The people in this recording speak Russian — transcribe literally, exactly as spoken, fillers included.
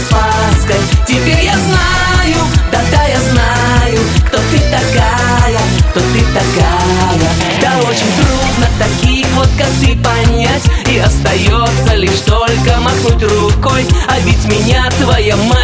Спасской. Теперь я знаю, да-да, я знаю, кто ты такая, кто ты такая. Да очень трудно таких вот, как ты, понять, и остается лишь только махнуть рукой. А ведь меня твоя мать